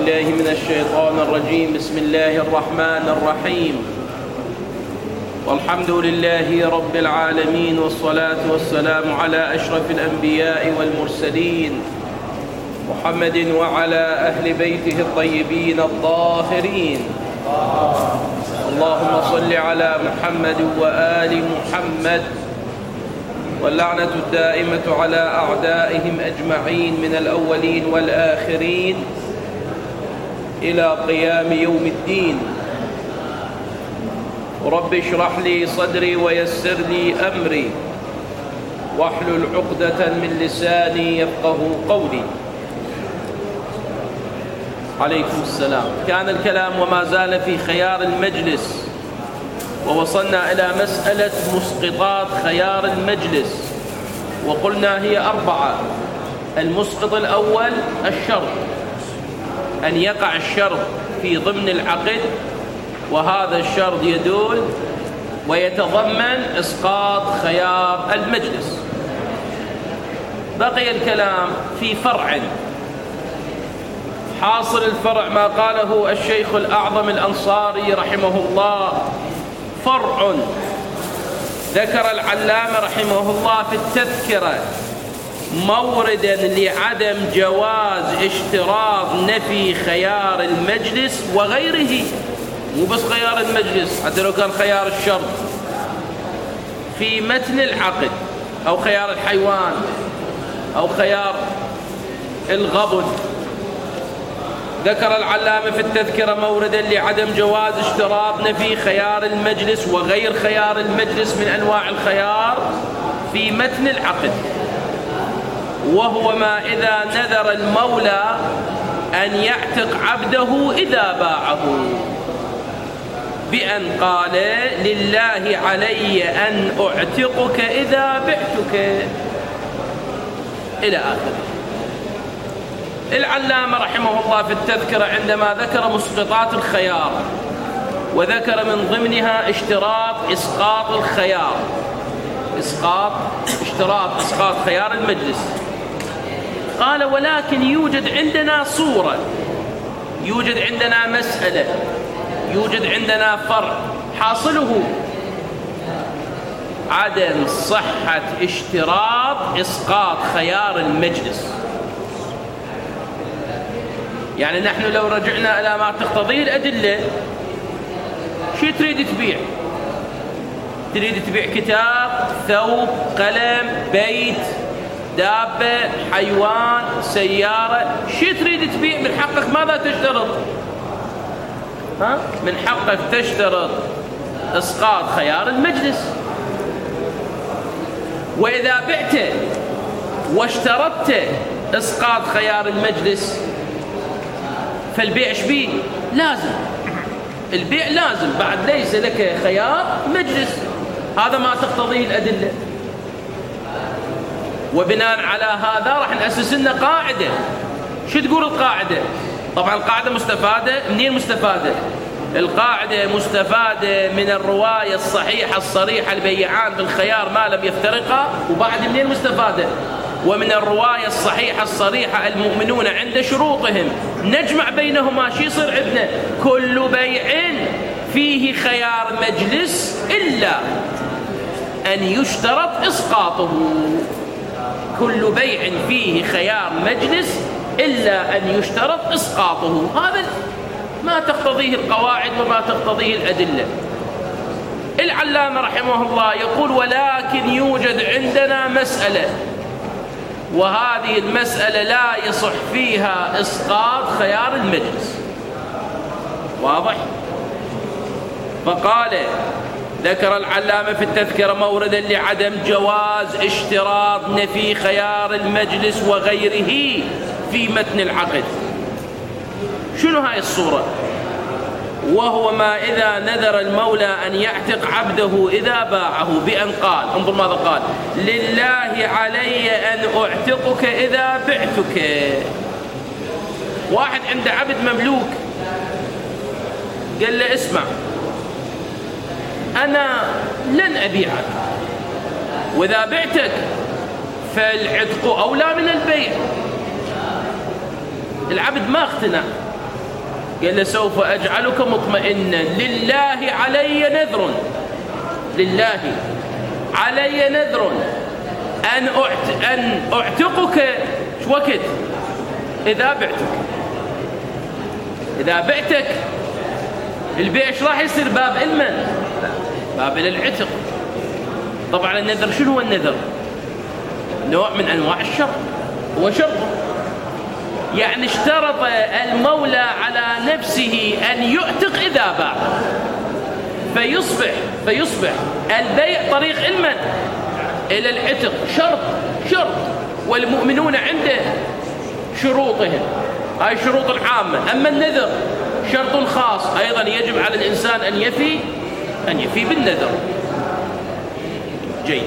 بالله من الشيطان الرجيم. بسم الله الرحمن الرحيم. والحمد لله رب العالمين، والصلاة والسلام على أشرف الأنبياء والمرسلين محمد وعلى أهل بيته الطيبين الطاهرين. اللهم صل على محمد وآل محمد، واللعنة الدائمة على أعدائهم أجمعين من الأولين والآخرين إلى قيام يوم الدين. رب اشرح لي صدري ويسر لي أمري واحلل عقدة من لساني يفقه قولي. عليكم السلام. كان الكلام وما زال في خيار المجلس، ووصلنا إلى مسألة مسقطات خيار المجلس، وقلنا هي 4. المسقط الأول الشرط، أن يقع الشرط في ضمن العقد، وهذا الشرط يدل ويتضمن إسقاط خيار المجلس. بقي الكلام في فرع. حاصل الفرع ما قاله الشيخ الأعظم الأنصاري رحمه الله، فرع ذكر العلامة رحمه الله في التذكرة موردا لعدم جواز اشتراط نفي خيار المجلس وغيره، مو بس خيار المجلس، حتى لو كان خيار الشرط في متن العقد، أو خيار الحيوان، أو خيار الغبن. ذكر العلامة في التذكرة موردا لعدم جواز اشتراط نفي خيار المجلس وغير خيار المجلس من أنواع الخيار في متن العقد، وهو ما إذا نذر المولى أن يعتق عبده إذا باعه بأن قال لله علي أن أعتقك إذا بعتك إلى آخره. العلامة رحمه الله في التذكرة عندما ذكر مسقطات الخيار، وذكر من ضمنها اشتراط إسقاط الخيار، اشتراط إسقاط خيار المجلس، قال ولكن يوجد عندنا صورة، يوجد عندنا مسألة، يوجد عندنا فرع، حاصله عدم صحة اشتراط إسقاط خيار المجلس. يعني نحن لو رجعنا إلى ما تقتضيه الأدلة، شو تريد تبيع؟ تريد تبيع كتاب، ثوب، قلم، بيت، دابة، حيوان، سيارة، شو تريد تبيع؟ من حقك ماذا تشترط؟ من حقك تشترط إسقاط خيار المجلس. وإذا بعت واشترطت إسقاط خيار المجلس، فالبيع ايش بيه؟ لازم، البيع لازم، بعد ليس لك خيار مجلس. هذا ما تقتضيه الأدلة. وبناء على هذا راح نأسس لنا قاعدة. شو تقول القاعدة؟ طبعا القاعدة مستفادة منين؟ مستفادة القاعدة مستفادة من الرواية الصحيحة الصريحة البيعان بالخيار ما لم يفترقا. وبعد منين مستفادة؟ ومن الرواية الصحيحة الصريحة المؤمنون عند شروطهم. نجمع بينهما، شي يصير عندنا؟ كل بيع فيه خيار مجلس إلا أن يشترط إسقاطه. كل بيع فيه خيار مجلس إلا أن يشترط إسقاطه. هذا ما تقتضيه القواعد وما تقتضيه الأدلة. العلامة رحمه الله يقول ولكن يوجد عندنا مسألة، وهذه المسألة لا يصح فيها إسقاط خيار المجلس. واضح؟ فقال ذكر العلامة في التذكرة موردا لعدم جواز اشتراط نفي خيار المجلس وغيره في متن العقد. شنو هاي الصورة؟ وهو ما إذا نذر المولى أن يعتق عبده إذا باعه بأن قال، انظر ماذا قال، لله علي أن أعتقك إذا بعتك. واحد عنده عبد مملوك، قال له اسمع، أنا لن أبيعك، وإذا بعتك فالعتق أولى من البيع. العبد ما اقتنع، قال له سوف أجعلك مطمئنا، لله علي نذر، لله علي نذر أن أعتقك وقت إذا بعتك. إذا بعتك البيع ايش راح يصير؟ باب المن، باب العتق. طبعا النذر شنو هو النذر؟ نوع من أنواع الشرط، هو شرط، يعني اشترط المولى على نفسه أن يعتق إذا باع، فيصبح البيع طريق المن إلى العتق شرط، والمؤمنون عنده شروطهم، هاي الشروط العامة. أما النذر شرط خاص أيضا يجب على الإنسان أن يفي بالنذر. جيد.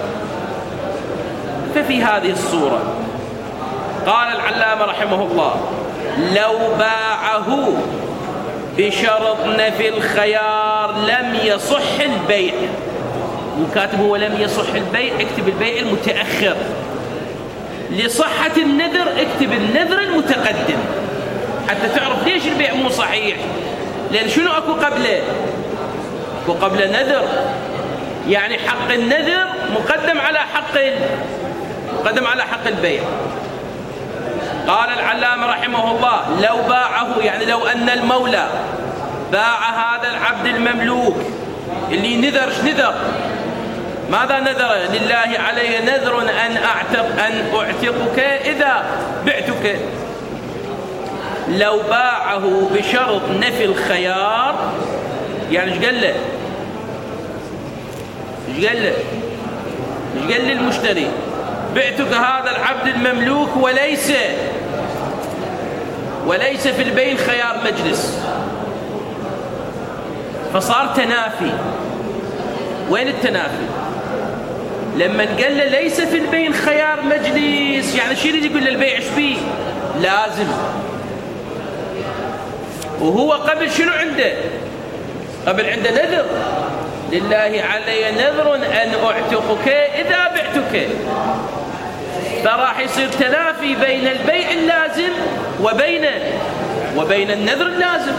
ففي هذه الصورة قال العلامة رحمه الله: لو باعه بشرط نفي الخيار لم يصح البيع. وكاتب هو لم يصح البيع، اكتب البيع المتأخر. لصحة النذر اكتب النذر المتقدم حتى تعرف ليش البيع مو صحيح. لأن شنو أكو قبله؟ أكو قبل نذر، يعني حق النذر مقدم على حق البيع. قال العلامة رحمه الله: لو باعه، يعني لو أن المولى باع هذا العبد المملوك اللي نذر، ماذا نذر؟ لله علي نذر أن أعتقك إذا بعتك. لو باعه بشرط نفي الخيار، يعني ايش قال له؟ ايش قال للمشتري؟ بعتك هذا العبد المملوك وليس في البيع خيار مجلس، فصار تنافي. وين التنافي؟ لما قال له ليس في البيع خيار مجلس، يعني شو يريد يقول للبيع ايش فيه؟ لازم. وهو قبل شنو عنده؟ قبل عنده نذر، لله علي نذر أن أعتقك إذا بعتك. فراح يصير تنافي بين البيع اللازم وبين النذر اللازم.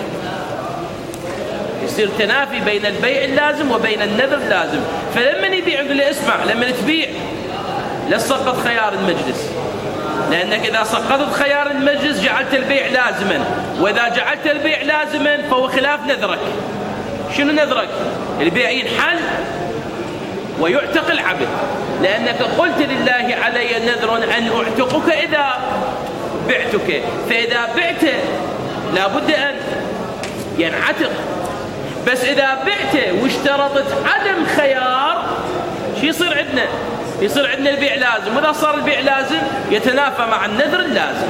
يصير تنافي بين البيع اللازم وبين النذر اللازم. فلما يبيع يقول له اسمع، لما تبيع لا تسقط خيار المجلس، لأنك إذا سقطت خيار المجلس جعلت البيع لازما، وإذا جعلت البيع لازما فهو خلاف نذرك. شنو نذرك؟ البيع ينحل ويعتق العبد، لأنك قلت لله علي نذر أن أعتقك إذا بعتك، فإذا بعت لابد أن ينعتق. بس إذا بعت واشترطت عدم خيار، شو يصير عندنا؟ يصير عندنا البيع لازم، وإذا صار البيع لازم يتنافى مع النذر اللازم.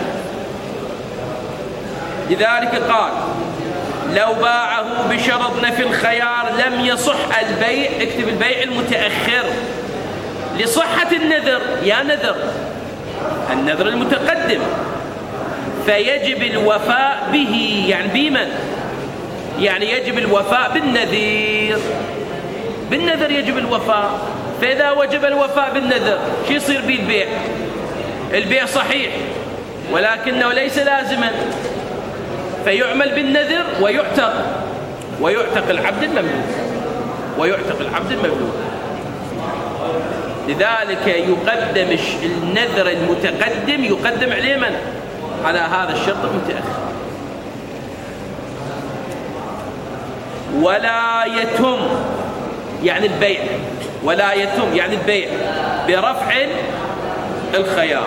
لذلك قال: لو باعه بشرط نفي الخيار لم يصح البيع، اكتب البيع المتأخر. لصحة النذر، يا نذر النذر المتقدم، فيجب الوفاء به، يعني بمن؟ يعني يجب الوفاء بالنذر يجب الوفاء. فإذا وجب الوفاء بالنذر شو يصير به البيع؟ البيع صحيح ولكنه ليس لازما، فيعمل بالنذر ويعتق العبد المملوك. لذلك يقدم النذر المتقدم، يقدم عليه من؟ على هذا الشرط المتأخر. ولا يتم، يعني البيع، ولا يتم يعني البيع برفع الخيار،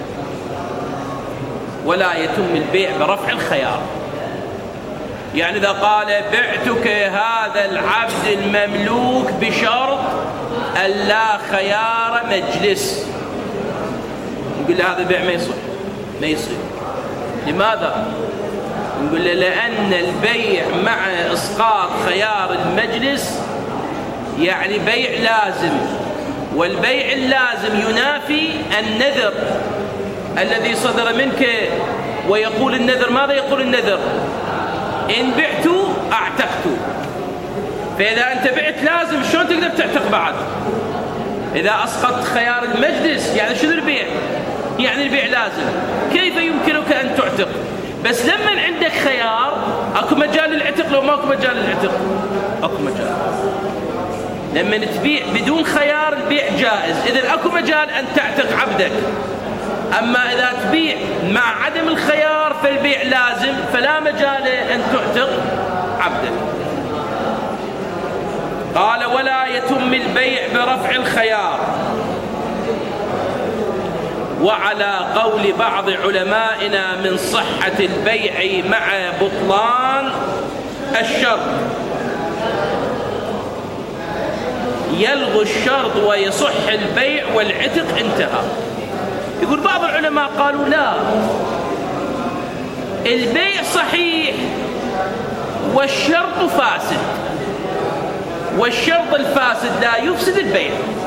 ولا يتم البيع برفع الخيار. يعني إذا قال بعتك هذا العبد المملوك بشرط أن لا خيار مجلس، نقول له هذا البيع ما يصير. لماذا؟ نقول له لأن البيع مع إسقاط خيار المجلس يعني بيع لازم، والبيع اللازم ينافي النذر الذي صدر منك. ويقول النذر، ماذا يقول النذر؟ إن بعت أعتقت. فإذا أنت بعت لازم، شلون تقدر تعتق بعد؟ إذا أسقطت خيار المجلس يعني شنو البيع؟ يعني البيع لازم، كيف يمكنك أن تعتق؟ بس لما عندك خيار اكو مجال للعتق، لو ماكو مجال للعتق اكو مجال. لما تبيع بدون خيار البيع جائز، اذا اكو مجال ان تعتق عبدك. اما اذا تبيع مع عدم الخيار فالبيع لازم، فلا مجال ان تعتق عبدك. قال ولا يتم البيع برفع الخيار. وعلى قول بعض علمائنا من صحة البيع مع بطلان الشرط، يلغو الشرط ويصح البيع والعتق انتهى. يقول بعض العلماء قالوا لا، البيع صحيح والشرط فاسد، والشرط الفاسد لا يفسد البيع.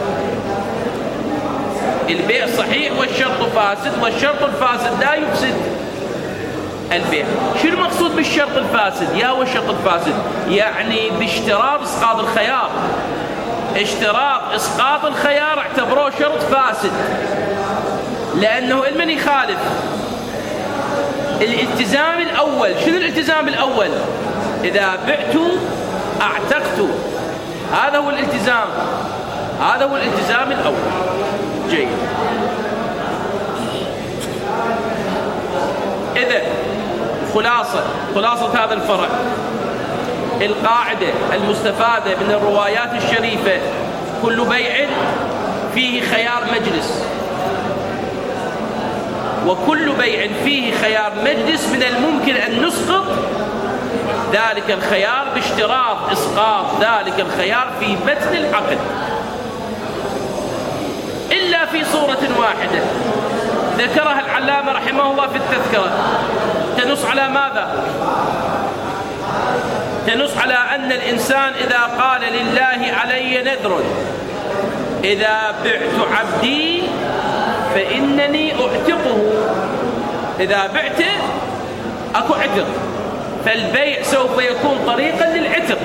البيع صحيح والشرط فاسد، والشرط الفاسد لا يفسد البيع. شو المقصود بالشرط الفاسد؟ يا هو الشرط الفاسد يعني باشتراط اسقاط الخيار. اشتراط اسقاط الخيار اعتبروه شرط فاسد، لانه المن يخالف الالتزام الاول. شنو الالتزام الاول؟ اذا بعت اعتقت، هذا هو الالتزام، هذا هو الالتزام الاول. جيد. إذا خلاصة هذا الفرع، القاعدة المستفادة من الروايات الشريفة: كل بيع فيه خيار مجلس، وكل بيع فيه خيار مجلس من الممكن أن نسقط ذلك الخيار باشتراط إسقاط ذلك الخيار في متن العقد، إلا في صورة واحدة ذكرها العلامة رحمه الله في التذكرة، تنص على ماذا؟ تنص على أن الإنسان إذا قال لله علي نذر إذا بعت عبدي فإنني أعتقه، إذا بعته أكو عتق، فالبيع سوف يكون طريقا للعتق.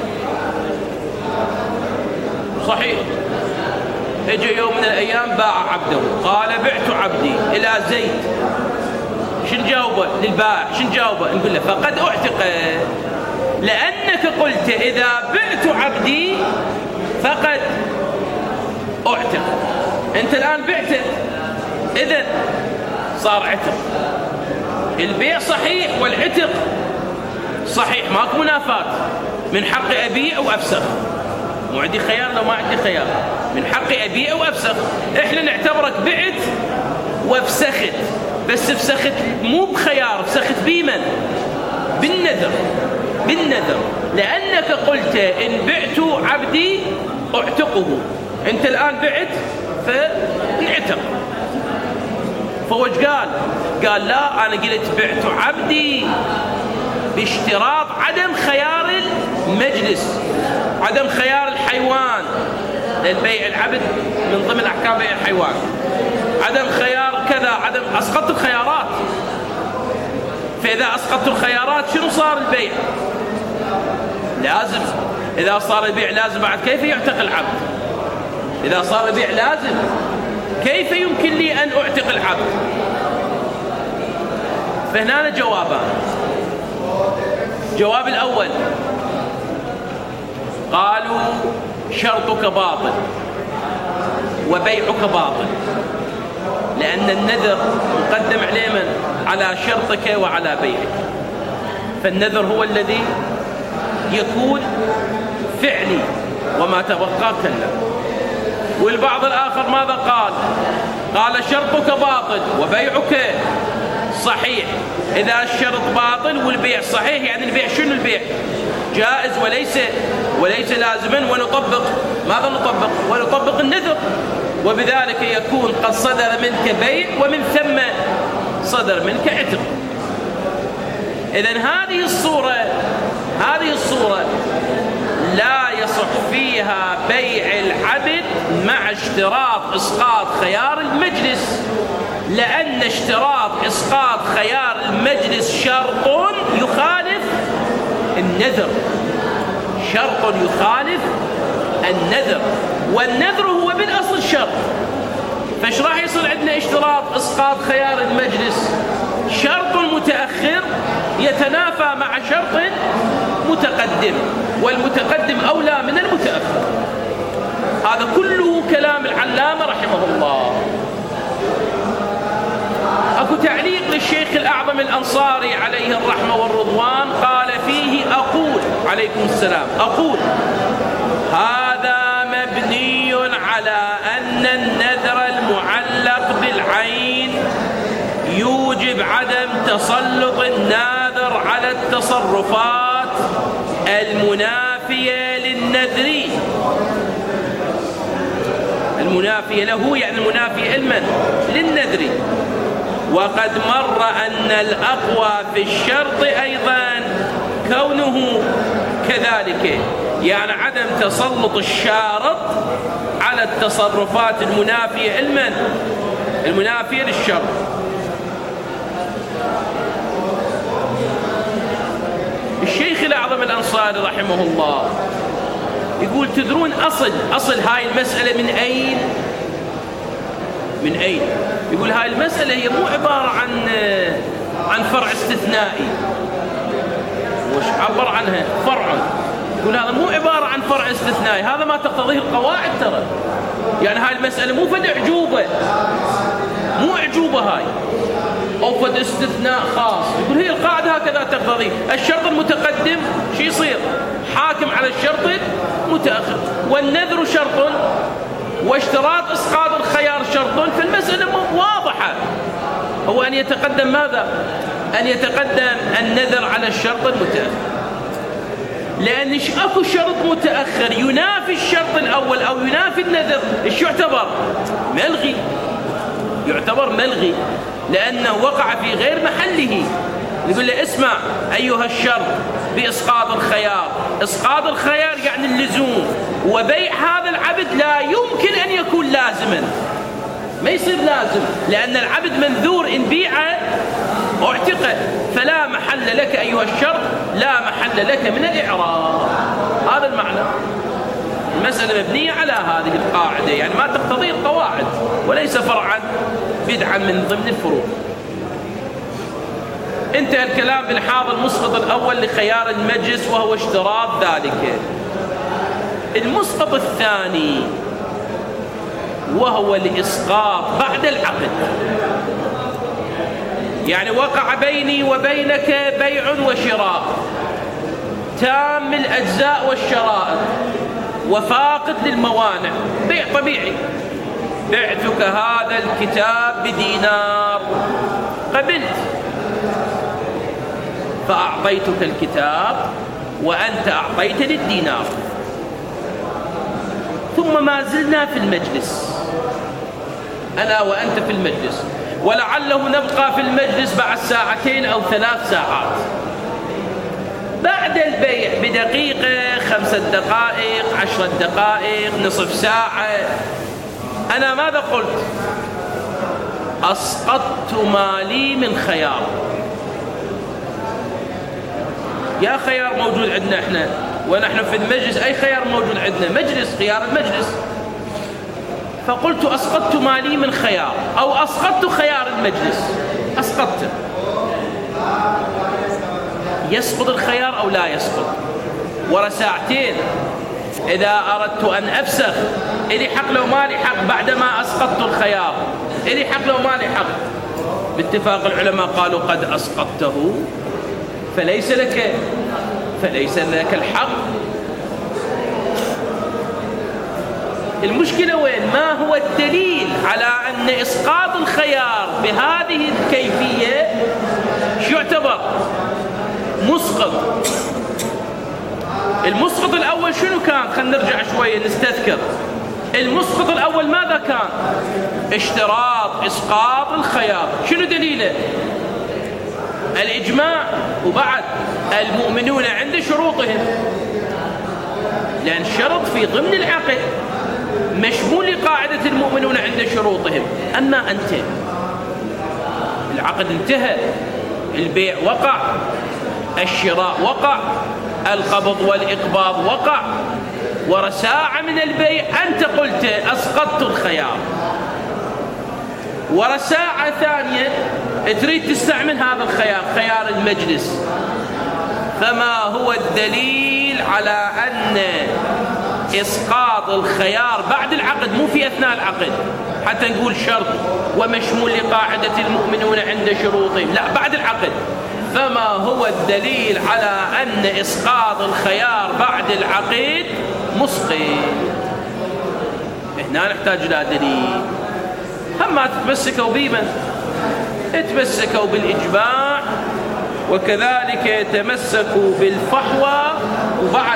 صحيح. اجى يوم من الايام باع عبده، قال بعت عبدي الى زيد، شن جاوبه للبائع؟ شن جاوبه؟ نقول له فقد اعتق، لانك قلت اذا بعت عبدي فقد اعتق. انت الان بعته، اذا صار عتق. البيع صحيح والعتق صحيح، ماكو منافات. من حقي ابيع وافسخ، مو عندي خيار لو ما عندي خيار، من حقي أبيع وأفسخ. إحنا نعتبرك بعت وافسخت، بس فسخت مو بخيار، فسخت بمن؟ بالنذر. بالنذر، لأنك قلت إن بعت عبدي أعتقه. أنت الآن بعت فانعتق. فوج قال لا، أنا قلت بعت عبدي باشتراط عدم خيار المجلس، عدم خيار الحيوان، لأن بيع العبد من ضمن أحكام بيع الحيوان. عدم خيار كذا، عدم أسقطت الخيارات. فإذا أسقطت الخيارات شنو صار البيع؟ لازم. إذا صار البيع لازم بعد كيف يعتق العبد؟ إذا صار البيع لازم كيف يمكن لي أن أعتق العبد؟ فهنا جوابان. جواب الأول قالوا شرطك باطل وبيعك باطل، لأن النذر مقدم عليه من؟ على شرطك وعلى بيعك. فالنذر هو الذي يكون فعلي وما تبقى كلا. والبعض الآخر ماذا قال؟ قال شرطك باطل وبيعك صحيح. إذا الشرط باطل والبيع صحيح، يعني البيع شنو؟ البيع جائز وليس لازما، ونطبق ماذا نطبق؟ ونطبق النذر، وبذلك يكون قد صدر منك بيع ومن ثم صدر منك عتق. إذن هذه الصورة لا يصح فيها بيع العبد مع اشتراط إسقاط خيار المجلس، لأن اشتراط إسقاط خيار المجلس شرط يخالف النذر، شرط يخالف النذر، والنذر هو بالأصل شرط. فايش راح يصير عندنا اشتراط إسقاط خيار المجلس؟ شرط متأخر يتنافى مع شرط متقدم، والمتقدم أولى من المتأخر. هذا كله كلام العلامة رحمه الله. أكو تعليق للشيخ الأعظم الأنصاري عليه الرحمة والرضوان، قال فيه: أقول عليكم السلام، أقول هذا مبني على أن النذر المعلق بالعين يوجب عدم تسلط الناذر على التصرفات المنافية للنذر، المنافية له يعني المنافية للنذر. وقد مر أن الأقوى في الشرط أيضا كونه كذلك، يعني عدم تسلط الشارط على التصرفات المنافية للشرط. الشيخ الأعظم الأنصاري رحمه الله يقول: تدرون أصل هاي المسألة من أين؟ يقول هاي المسألة هي مو عبارة عن فرع استثنائي. وش عبر عنها؟ فرع. يقول هذا مو عبارة عن فرع استثنائي، هذا ما تقتضيه القواعد ترى. يعني هاي المسألة مو فد أعجوبة، مو أعجوبة هاي أو فد استثناء خاص. يقول هي القاعدة هكذا تقتضي. الشرط المتقدم شو يصير؟ حاكم على الشرط المتأخر. والنذر شرط، واشتراط إسقاط الخيار شرط، فالمسألة واضحة. هو أن يتقدم ماذا؟ أن يتقدم النذر على الشرط المتأخر، لأن أكو شرط متأخر ينافي الشرط الأول أو ينافي النذر، إيش يعتبر؟ يعتبر ملغي، لأنه وقع في غير محله. يقول له: اسمع أيها الشرط بإسقاط الخيار. إسقاط الخيار يعني اللزوم، وبيع هذا العبد لا يمكن أن يكون لازما، ما يصير لازم، لأن العبد منذور إن بيع اعتق، فلا محل لك أيها الشرط، لا محل لك من الإعراب. هذا المعنى. المسألة مبنية على هذه القاعدة، يعني ما تقتضي القواعد، وليس فرعا بدعا من ضمن الفروع. انتهى الكلام بالحاض المسقط الأول لخيار المجلس، وهو اشتراط ذلك. المسقط الثاني وهو الإسقاط بعد العقد، يعني وقع بيني وبينك بيع وشراء تام الأجزاء والشرائط وفاقد للموانع، بيع طبيعي. بعتك هذا الكتاب بدينار، قبلت، فأعطيتك الكتاب وأنت أعطيتني الدينار، ثم ما زلنا في المجلس، أنا وأنت في المجلس، ولعله نبقى في المجلس بعد 2 أو 3 ساعات. بعد البيع بدقيقة، 5 دقائق، 10 دقائق، نصف ساعة، أنا ماذا قلت؟ أسقطت مالي من خيار. يا خيار موجود عندنا احنا ونحن في المجلس، أي خيار موجود عندنا؟ مجلس، خيار المجلس. فقلت أسقطت مالي من خيار، أو أسقطت خيار المجلس، أسقطته. يسقط الخيار أو لا يسقط؟ ورا 2 ساعات إذا أردت أن أفسخ، إلي حق لو مالي حق بعدما أسقطت الخيار، إلي حق لو مالي حق. باتفاق العلماء قالوا قد أسقطته فليس لك الحق. المشكلة وين؟ ما هو الدليل على أن إسقاط الخيار بهذه الكيفية شو يعتبر؟ مسقط. المسقط الأول شنو كان؟ خلينا نرجع شوية نستذكر. المسقط الأول ماذا كان؟ اشتراط إسقاط الخيار. شنو دليله؟ الإجماع، وبعد المؤمنون عند شروطهم، لأن الشرط في ضمن العقد مشمول لقاعدة المؤمنون عند شروطهم. أما أنت العقد انتهى، البيع وقع، الشراء وقع، القبض والإقباض وقع، ورا 1 ساعة من البيع أنت قلت أسقطت الخيار، ورا 1 ساعة ثانية تريد تستعمل يمنع من هذا الخيار، خيار المجلس. فما هو الدليل على أن إسقاط الخيار بعد العقد، مو في أثناء العقد حتى نقول شرط ومشمول لقاعدة المؤمنون عند شروطهم، لا، بعد العقد. فما هو الدليل على أن إسقاط الخيار بعد العقد مسقط؟ هنا نحتاج إلى دليل. هم ما تتمسكوا بمن؟ تمسكوا بالإجماع، وكذلك تمسكوا بالفحوى، وبعد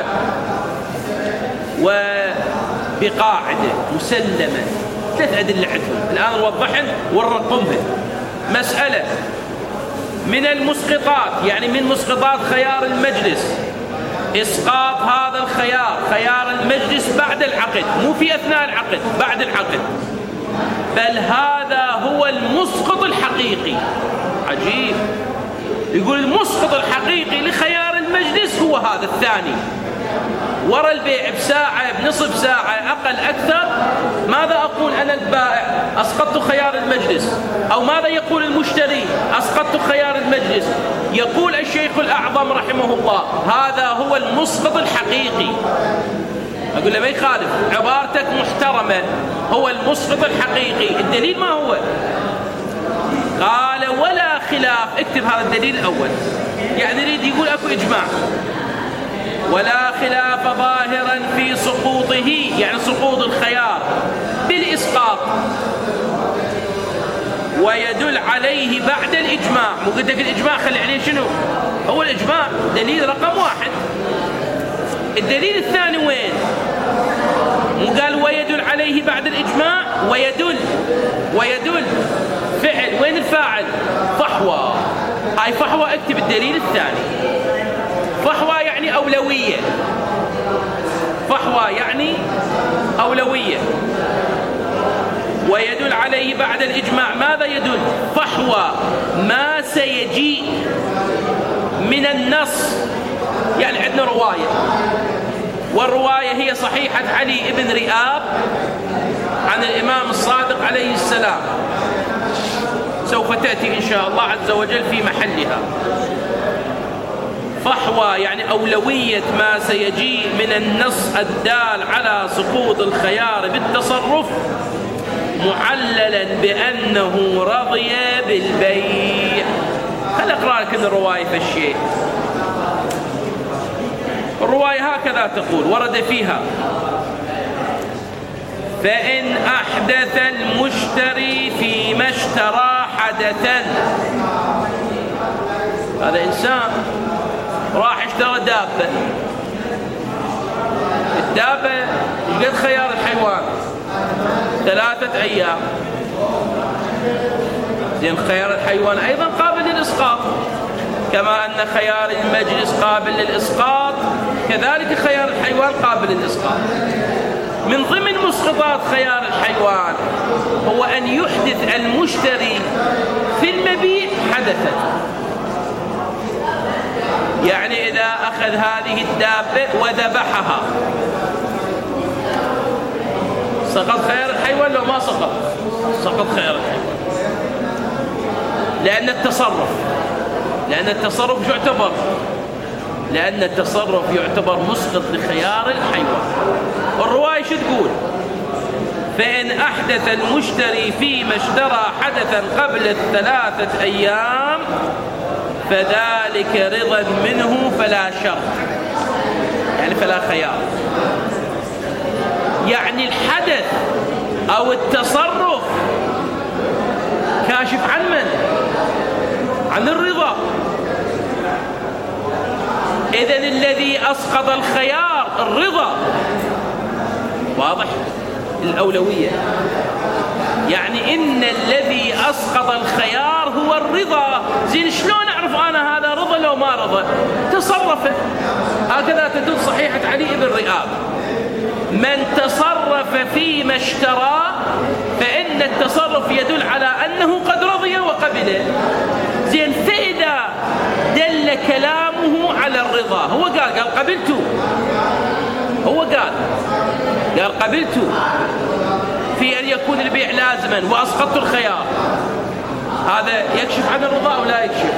وبقاعدة مسلمة 3 أدلة عندهم الآن نوضحن ونرقمهن. مسألة من المسقطات، يعني من مسقطات خيار المجلس، إسقاط هذا الخيار، خيار المجلس بعد العقد، مو في أثناء العقد، بعد العقد. بل هذا هو المسقط الحقيقي. عجيب، يقول المسقط الحقيقي لخيار المجلس هو هذا الثاني. ورا البيع بساعة، بنصف ساعة، أقل أكثر، ماذا أقول أنا البائع؟ أسقطت خيار المجلس. أو ماذا يقول المشتري؟ أسقطت خيار المجلس. يقول الشيخ الأعظم رحمه الله هذا هو المسقط الحقيقي. أقول له ما يخالف، عبارتك محترمة، هو المسقط الحقيقي. الدليل ما هو؟ قال ولا خلاف. اكتب هذا الدليل الأول، يعني يريد يقول أكو إجماع. ولا خلاف ظاهرا في سقوطه، يعني سقوط الخيار بالإسقاط، ويدل عليه بعد الإجماع. مو قلت لك الإجماع خلي عليه شنو؟ هو الإجماع دليل رقم 1. الدليل الثاني وين؟ مو قال ويدل عليه بعد الإجماع؟ ويدل فعل، وين الفاعل؟ فحوى. هاي فحوى، اكتب الدليل الثاني. فحوى يعني أولوية، فحوى يعني أولوية. ويدل عليه بعد الإجماع، ماذا يدل؟ فحوى ما سيجيء من النص. يعني عندنا رواية، والرواية هي صحيحة علي بن رئاب عن الإمام الصادق عليه السلام، سوف تأتي إن شاء الله عز وجل في محلها. فحوى يعني أولوية ما سيجيء من النص الدال على سقوط الخيار بالتصرف، معللا بأنه رضي بالبيع. هل أقرأ لك الرواية في الشيء؟ الرواية هكذا تقول، ورد فيها: فإن أحدث المشتري فيما اشترى حدثا. هذا إنسان راح اشترى دابة. الدابة ايش قد خيار الحيوان؟ 3 أيام. زين، خيار الحيوان أيضا قابل للإسقاط، كما أن خيار المجلس قابل للإسقاط، كذلك خيار الحيوان قابل للإسقاط. من ضمن مسقطات خيار الحيوان هو أن يحدث المشتري في المبيع حدثا. يعني إذا أخذ هذه الدابة وذبحها، سقط خيار الحيوان لو ما سقط؟ سقط خيار الحيوان، لأن التصرف يعتبر، لأن التصرف يعتبر مسقط لخيار الحيوان. الرواية شو تقول؟ فإن أحدث المشتري فيما اشترى حدثا قبل 3 أيام فذلك رضا منه فلا شرط، يعني فلا خيار. يعني الحدث أو التصرف كاشف عن من؟ عن الرضا. إذن الذي أسقط الخيار الرضا، واضح؟ الأولوية، يعني إن الذي أسقط الخيار هو الرضا. زين، شلون أعرف أنا هذا رضا لو ما رضا؟ تصرفه. هكذا تدل صحيحة علي بن رئاب: من تصرف فيما اشترى فإن التصرف يدل على أنه قد رضي وقبله. زين، فإذا دل كلامه على الرضا، هو قال قبلت، هو قال قبلت في أن يكون البيع لازما وأسقطت الخيار، هذا يكشف عن الرضا أو لا يكشف؟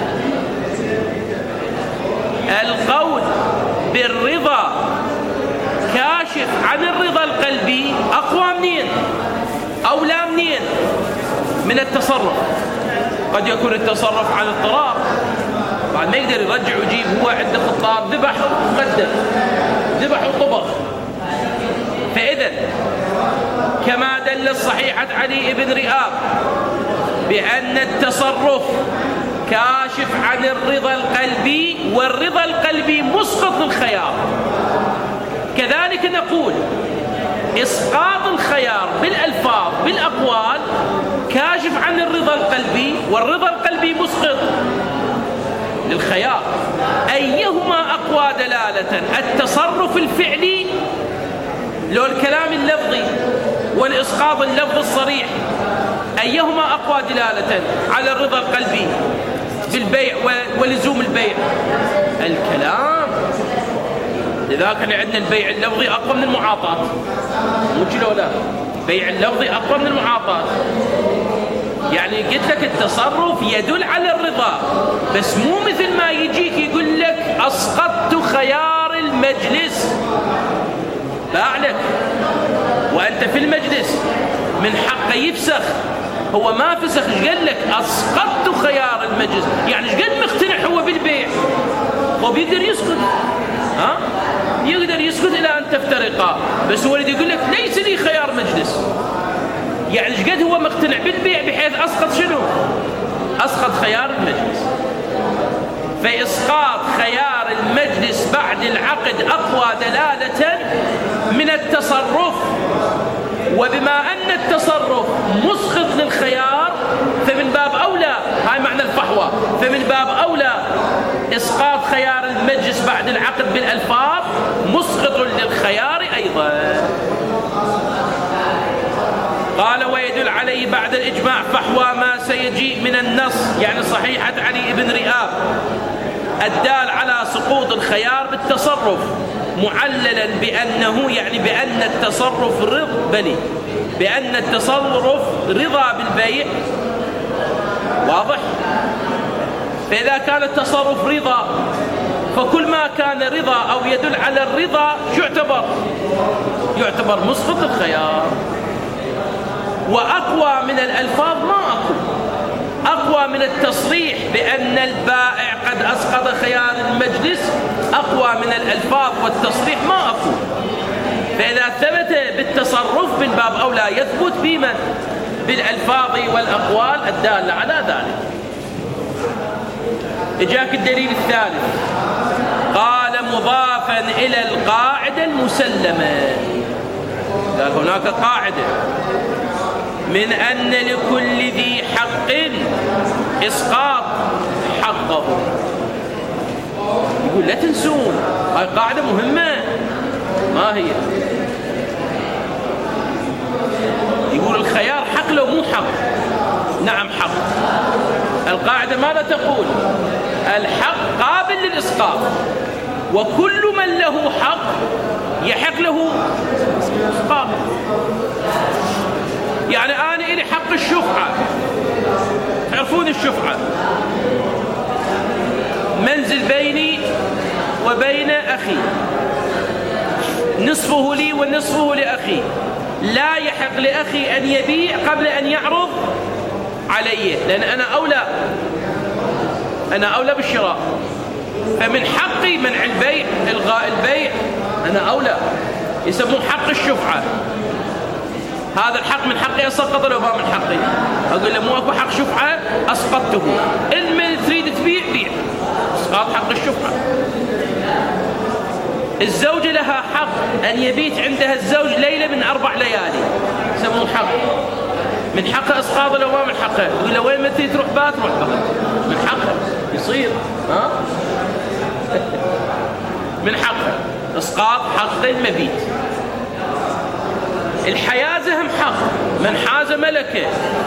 القول بالرضا كاشف عن الرضا القلبي أقوى منين أو لا منين؟ من التصرف. قد يكون التصرف عن اضطرار، بعد ما يقدر يرجع ويجيب، هو عنده خطاب ذبح وقدم، ذبح وطبخ. فإذا كما دل صحيحة علي بن رئاب بأن التصرف كاشف عن الرضا القلبي، والرضا القلبي مسقط للخيار، كذلك نقول إسقاط الخيار بالألفاظ بالأقوال كاشف عن الرضا القلبي، والرضا القلبي مسقط للخيار. أيهما أقوى دلالة، التصرف الفعلي لو الكلام اللفظي والإسقاط اللفظي الصريح، أيهما أقوى دلالة على الرضا القلبي بالبيع ولزوم البيع؟ الكلام. لذلك احنا عندنا البيع اللفظي أقوى من المعاطاة، مو كذا ولا؟ البيع اللفظي أقوى من المعاطاة. يعني قلت لك التصرف يدل على الرضا، بس مو مثل ما يجيك يقول لك أسقطت خيار المجلس، باع وأنت في المجلس من حقه يفسخ، هو ما فسخ، ايش قال لك؟ أسقطت خيار المجلس. يعني ايش قد مقتنع هو بالبيع، هو بيقدر يسكت، يقدر يسكت إلى أن تفترقا، بس هو اللي يقول لك ليس لي خيار مجلس. يعني ايش قد هو مقتنع بالبيع بحيث أسقط شنو؟ أسقط خيار المجلس. فإسقاط خيار المجلس بعد العقد أقوى دلالة من التصرف، وبما أن التصرف مسقط للخيار فمن باب أولى، هاي معنى الفحوى، فمن باب أولى إسقاط خيار المجلس بعد العقد بالألفاظ مسقط للخيار أيضا. قال ويدل عليه بعد الإجماع فحوى ما سيجيء من النص، يعني صحيحة علي بن رئاب الدال على سقوط الخيار بالتصرف، معللا بأنه يعني بأن التصرف بأن التصرف رضا بالبيع، واضح؟ فإذا كان التصرف رضا فكل ما كان رضا أو يدل على الرضا شو يعتبر مسقط الخيار. وأقوى من الألفاظ ما أقوى من التصريح بأن البائع قد أسقط خيار المجلس، أقوى من الألفاظ والتصريح ما أقوى. فإذا ثبت بالتصرف من باب أولى يثبت بمن؟ بالألفاظ والأقوال الدالة على ذلك. إجاك الدليل الثالث، قال مضافا إلى القاعدة المسلمة. قال هناك قاعدة من أن لكل ذي حق إسقاط حقه. يقول لا تنسون، هاي قاعدة مهمة. ما هي؟ يقول الخيار حق لو مو حق. نعم حق. القاعدة ماذا تقول؟ الحق قابل للإسقاط، وكل من له حق يحق له إسقاط. يعني أنا إلي حق الشفعة، تعرفون الشفعة، منزل بيني وبين أخي، نصفه لي ونصفه لأخي، لا يحق لأخي أن يبيع قبل أن يعرض علي، لأن أنا أولى بالشراء، فمن حقي منع البيع، إلغاء البيع، أنا أولى. يسموه حق الشفعة. هذا الحق من حقي أسقط لو ما من حقي، أقول له مو أكو حق شفعة أسقطته، إن تريد تبيع بيع، إسقاط حق الشفعة. الزوجة لها حق أن يبيت عندها الزوج ليلة من 4 ليالي، يسموه حق، من حقه إسقاط لو ما من حقه، يقول له وين ما تريد تروح بات روح بات، من حقه يصير من حقه إسقاط حق المبيت. الحيازة هم حق، من حاز ملكه،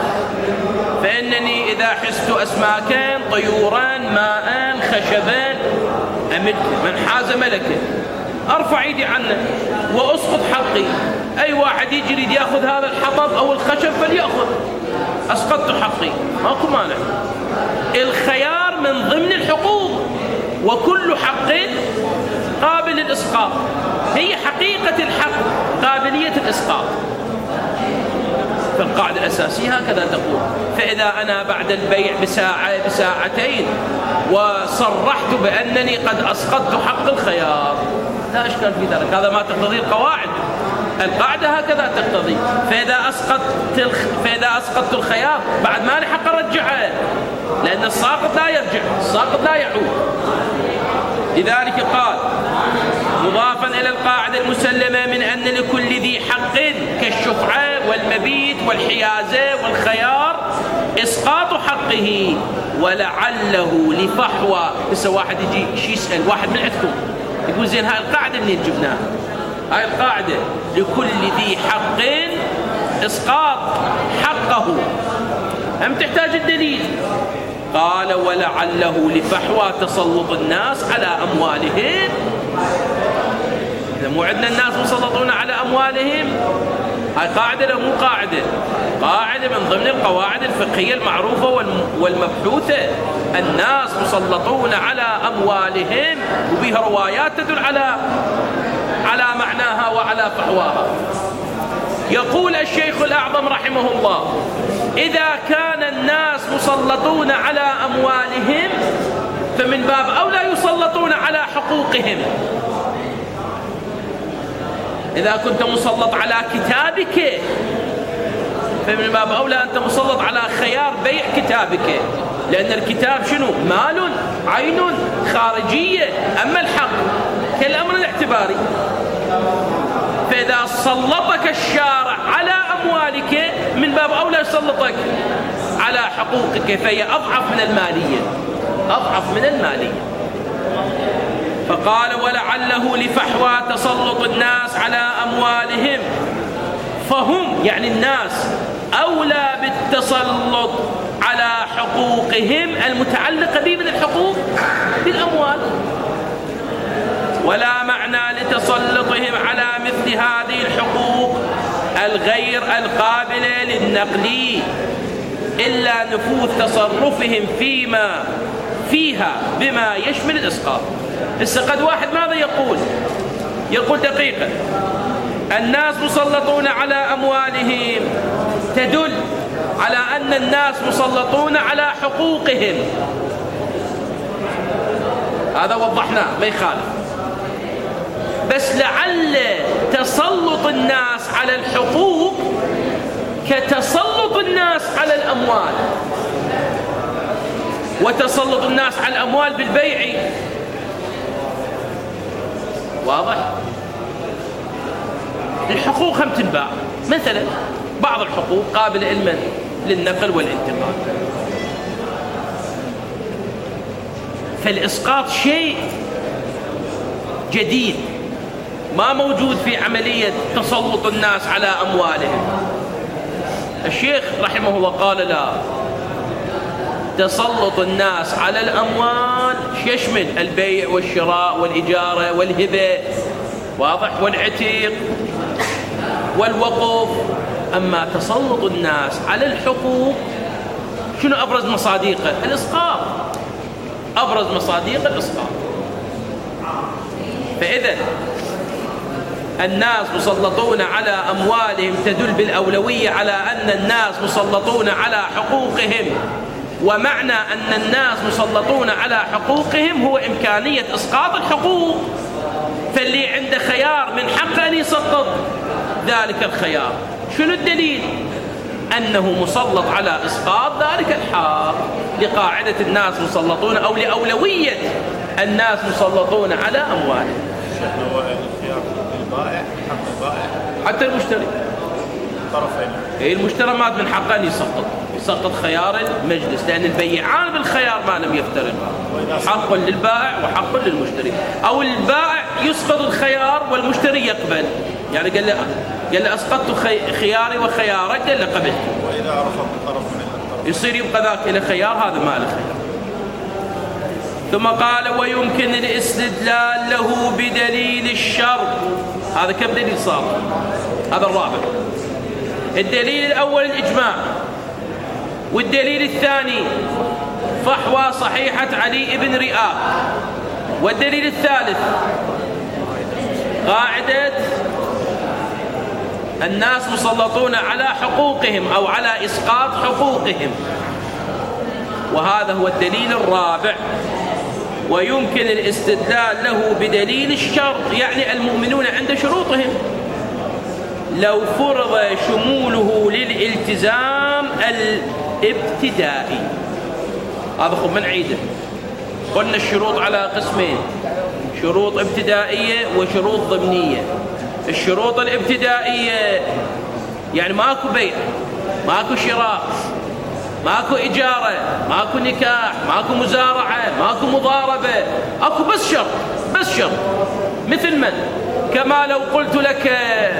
فإنني إذا حست أسماكا طيورا ماء خشبا أملكه، من حاز ملكه أرفع يدي عنه وأسقط حقي. أي واحد يجري يأخذ هذا الحطب أو الخشب فليأخذ، أسقطت حقي، ماكو مانع. الخيار من ضمن الحقوق، وكل حق قابل للإسقاط. هي حقيقة الحق قابلية الإسقاط. فالقاعدة الأساسية هكذا تقول. فإذا أنا بعد البيع بساعة بساعتين وصرحت بأنني قد أسقطت حق الخيار، لا إشكال في ذلك، هذا ما تقتضي القواعد. القاعدة هكذا تقتضي. فإذا أسقطت الخيار بعد ما لحق أرجعه، لأن الساقط لا يرجع، الساقط لا يعود. لذلك قال مضافا إلى القاعدة المسلمة من أن لكل ذي حق كالشفعة والمبيت والحيازة والخيار إسقاط حقه، ولعله لفحوى. بس واحد يجي شي يسأل، واحد من عندكم يقول زين هاي القاعدة منين جبناها؟ هاي القاعدة لكل ذي حق إسقاط حقه، هم تحتاج الدليل. قال ولعله لفحوى تسلط الناس على أموالهم. إذا مو عندنا الناس مسلطون على أموالهم، هاي قاعدة لو مو قاعدة، قاعدة من ضمن القواعد الفقهية المعروفة والمبحوثة. الناس مسلطون على أموالهم، وبها روايات تدل على معناها وعلى فحواها. يقول الشيخ الأعظم رحمه الله: إذا كان الناس مسلطون على أموالهم فمن باب أولى يسلطون على حقوقهم. إذا كنت مسلط على كتابك فمن باب أولى أنت مسلط على خيار بيع كتابك، لأن الكتاب شنو؟ مال، عين خارجية. أما الحق كالأمر الاعتباري. فإذا سلطك الشارع على أموالك من باب أولى يسلطك على حقوقك، فهي أضعف من المالية، أضعف من المالية. فقال ولعله لفحوى تسلط الناس على أموالهم، فهم يعني الناس أولى بالتسلط على حقوقهم المتعلقة به من الحقوق بالأموال. ولا معنى لتسلطهم على مثل هذه الحقوق الغير القابلة للنقل إلا نفوذ تصرفهم فيها بما يشمل الإسقاط. قد واحد ماذا يقول دقيقة الناس مسلطون على أموالهم تدل على أن الناس مسلطون على حقوقهم، هذا وضحناه ما يخالف. بس لعل تسلط الناس على الحقوق كتسلط الناس على الأموال، وتسلط الناس على الأموال بالبيع. واضح؟ الحقوق هم تنباع، مثلا بعض الحقوق قابلة للنقل والانتقال. فالإسقاط شيء جديد ما موجود في عملية تسلط الناس على أموالهم. الشيخ رحمه الله قال لا، تسلط الناس على الأموال يشمل البيع والشراء والإجارة والهبة، واضح، والعتيق والوقف. أما تسلط الناس على الحقوق شنو أبرز مصادقه؟ الإسقاط، أبرز مصادق الإسقاط. فإذا الناس مسلطون على أموالهم تدل بالأولوية على أن الناس مسلطون على حقوقهم، ومعنى أن الناس مسلطون على حقوقهم هو إمكانية إسقاط الحقوق. فاللي عنده خيار من حقه أن يسقط ذلك الخيار. شنو الدليل؟ أنه مسلط على إسقاط ذلك الحق لقاعدة الناس مسلطون، أو لأولوية الناس مسلطون على أموالهم. هو الخيار البائع، حق البائع حتى المشتري طرفين. المشتري ما من حقه أن يسقط خيار المجلس، لأن البيعان بالخيار ما لم يفترق، حق للبائع وحق للمشتري. أو البائع يسقط الخيار والمشتري يقبل، يعني قال له أسقطت خياري وخيارك، قال له قبلت. وإذا رفض طرف من الطرف يصير يبقى ذاك إلى خيار، هذا ما له خيار. ثم قال ويمكن الاستدلال له بدليل الشرط. هذا كم دليل صار؟ هذا الرابع. الدليل الأول الإجماع، والدليل الثاني فحوى صحيحة علي بن رئاب. والدليل الثالث قاعدة الناس مسلطون على حقوقهم أو على إسقاط حقوقهم. وهذا هو الدليل الرابع، ويمكن الاستدلال له بدليل الشرط، يعني المؤمنون عند شروطهم لو فرض شموله للالتزام الابتدائي. هذا خب من عيده. قلنا الشروط على قسمين، شروط ابتدائية وشروط ضمنية. الشروط الابتدائية يعني ماكو بيع، ماكو شراء، ماكو إجارة، ماكو نكاح، ماكو مزارعة، ماكو مضاربة، اكو بس شرط، بس شرط. مثل من؟ كما لو قلت لك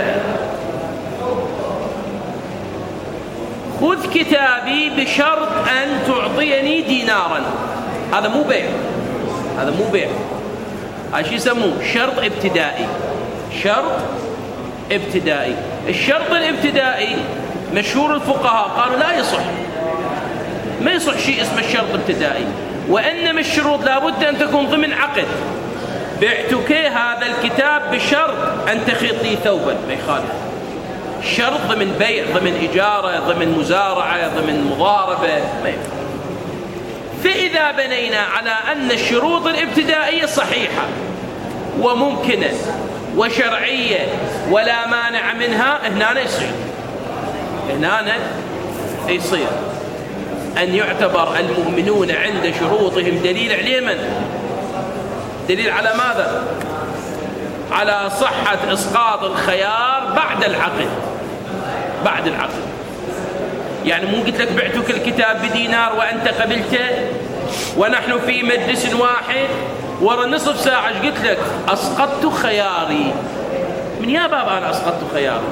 خذ كتابي بشرط أن تعطيني دينارا. هذا مو بيع، هذا مو بيع، هذا شو يسموه؟ شرط ابتدائي. شرط ابتدائي. الشرط الابتدائي مشهور الفقهاء قالوا لا يصح، ما يصح شيء اسمه الشرط الابتدائي، وإنما الشروط لابد أن تكون ضمن عقد. بعتك هذا الكتاب بشرط أن تخيط لي ثوبا، ما يخالف. شرط ضمن بيع، ضمن إجارة، ضمن مزارعة، ضمن مضاربة، ما يخالف. فإذا بنينا على أن الشروط الابتدائية صحيحة وممكنة وشرعية ولا مانع منها، هنا يصير، هنا يصير أن يعتبر المؤمنون عند شروطهم دليل عليه من؟ دليل على ماذا؟ على صحة إسقاط الخيار بعد العقد. بعد العقد يعني مو قلت لك بعتك الكتاب بدينار وأنت قبلته ونحن في مجلس واحد، ورا نصف ساعة قلت لك أسقطت خياري. من يا بابا أنا أسقطت خياري؟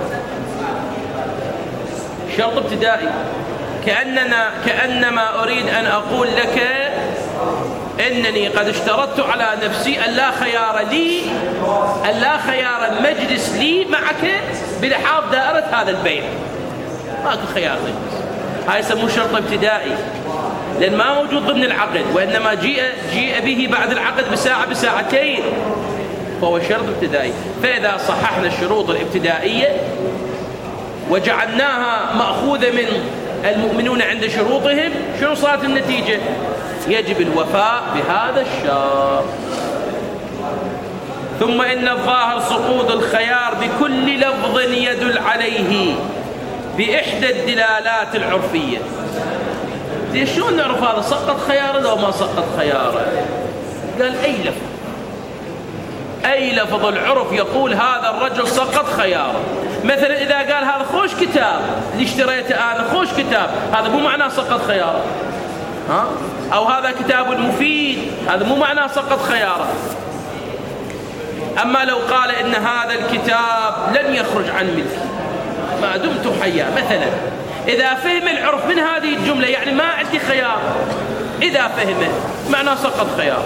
شرط ابتدائي. كأنما أريد أن أقول لك إنني قد اشترطت على نفسي أن لا خيار لي، أن لا خيار المجلس لي معك بلحاظ دائرة هذا البيع. ماكو خيار لي. هاي يسموه شرط ابتدائي، لأن ما موجود ضمن العقد، وإنما جيء به بعد العقد بساعة بساعتين، فهو شرط ابتدائي. فإذا صححنا الشروط الابتدائية وجعلناها مأخوذة من المؤمنون عند شروطهم، شنو صارت النتيجة؟ يجب الوفاء بهذا الشرط. ثم إن الظاهر سقوط الخيار بكل لفظ يدل عليه بإحدى الدلالات العرفية. شلون نعرف هذا سقط خياره لو ما سقط خياره؟ قال أي لفظ، أي لفظ العرف يقول هذا الرجل سقط خياره. مثلا إذا قال هذا خوش كتاب اللي اشتريته أنا خوش كتاب، هذا مو معناه سقط خياره. أو هذا كتاب مفيد، هذا مو معناه سقط خياره. أما لو قال إن هذا الكتاب لن يخرج عن ملكي ما دمت حيا مثلا، إذا فهم العرف من هذه الجملة يعني ما عندي خيار، إذا فهمه معناه سقط خيار.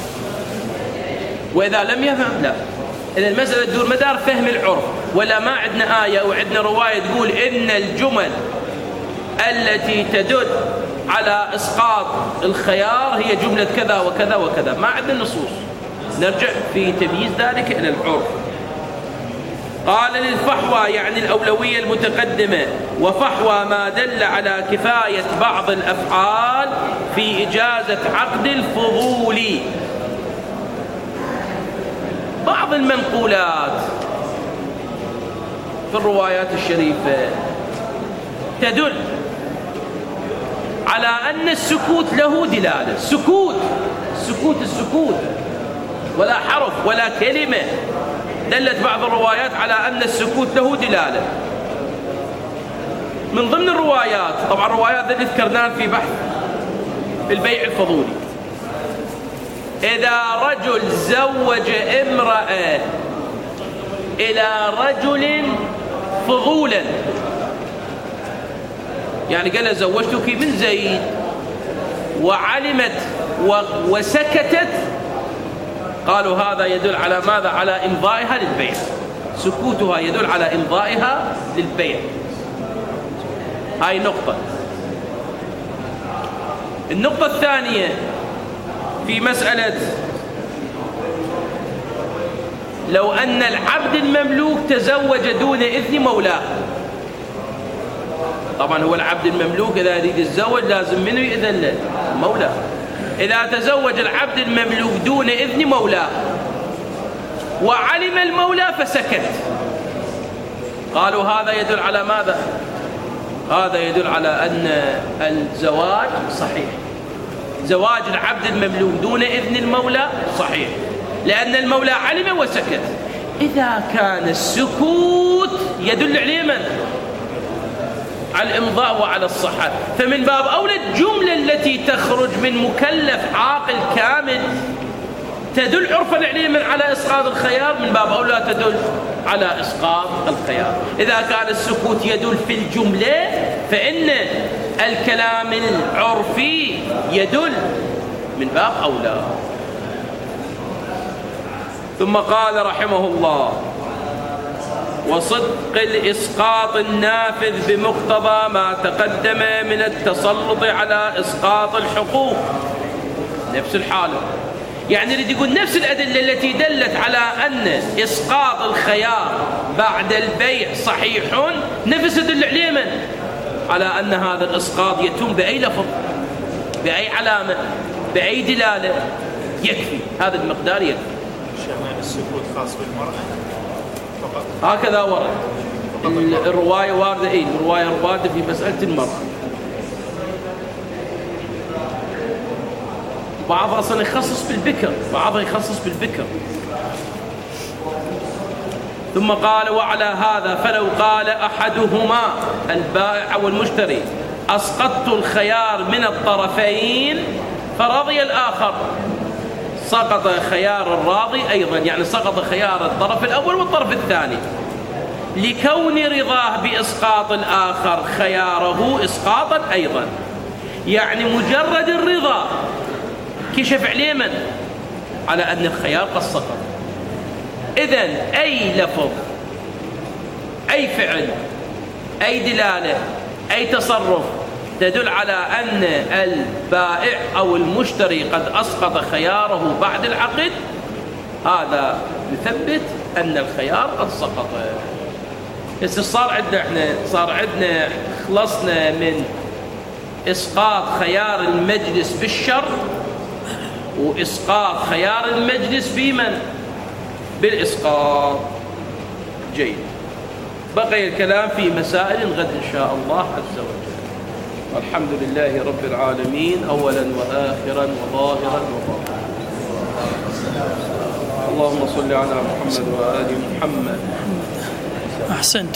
وإذا لم يفهم لا. إذا المسألة تدور مدار فهم العرف، ولا ما عندنا آية أو عندنا رواية تقول إن الجمل التي تدل على إسقاط الخيار هي جملة كذا وكذا وكذا، ما عندنا نصوص. نرجع في تمييز ذلك إلى العرف. قال للفحوى يعني الأولوية المتقدمة، وفحوى ما دل على كفاية بعض الأفعال في إجازة عقد الفضول. بعض المنقولات في الروايات الشريفة تدل على أن السكوت له دلالة. السكوت ولا حرف ولا كلمة. دلت بعض الروايات على أن السكوت له دلالة. من ضمن الروايات، طبعا الروايات التي ذكرناها في بحث في البيع الفضولي، إذا رجل زوج امرأة إلى رجل فضولا، يعني قال زوجتك من زيد وعلمت وسكتت، قالوا هذا يدل على ماذا؟ على إمضائها للبيع. سكوتها يدل على إمضائها للبيع. هاي نقطة. النقطة الثانية في مسألة لو أن العبد المملوك تزوج دون إذن مولاه. طبعا هو العبد المملوك إذا يريد يتزوج لازم منه يأذن له مولاه. إذا تزوج العبد المملوك دون إذن مولاه وعلم المولى فسكت، قالوا هذا يدل على ماذا؟ هذا يدل على أن الزواج صحيح. زواج العبد المملوك دون إذن المولى صحيح، لأن المولى علم وسكت. إذا كان السكوت يدل عليه من؟ على الإمضاء وعلى الصحة، فمن باب أولى الجملة التي تخرج من مكلف عاقل كامل تدل عرفا عليه من على إسقاط الخيار، من باب أولى تدل على إسقاط الخيار. إذا كان السكوت يدل في الجملة فإن الكلام العرفي يدل من باب أولى. ثم قال رحمه الله: وصدق الإسقاط النافذ بمقتضى ما تقدم من التسلط على إسقاط الحقوق. نفس الحالة، يعني يريد يقول نفس الأدلة التي دلت على أن إسقاط الخيار بعد البيع صحيح، نفس الدل عليه من؟ على أن هذا الإسقاط يتم بأي لفظ، بأي علامة، بأي دلالة، يكفي هذا المقدار يكفي. السكوت خاص بالمرأة فقط، هكذا ورد الرواية واردة. الرواية واردة في مسألة المرأة. بعضها أصلا يخصص بالبكر، بعضها يخصص بالبكر. ثم قال: وعلى هذا فلو قال أحدهما البائع أو المشتري أسقطت الخيار من الطرفين فرضي الآخر، سقط خيار الراضي أيضا، يعني سقط خيار الطرف الأول والطرف الثاني، لكون رضاه بإسقاط الآخر خياره إسقاطا أيضا. يعني مجرد الرضا كشف عليه من؟ على أن الخيار قد سقط. إذن أي لفظ، أي فعل، أي دلالة، أي تصرف تدل على أن البائع أو المشتري قد أسقط خياره بعد العقد، هذا يثبت أن الخيار قد سقط. صار عندنا خلصنا من إسقاط خيار المجلس بالشرط وإسقاط خيار المجلس بمن؟ بالإسقاط. جيد. بقي الكلام في مسائل غد إن شاء الله عز وجل. الحمد لله رب العالمين، أولا وآخرا وظاهرا وباطنا. اللهم صل على محمد وآل محمد. أحسنت.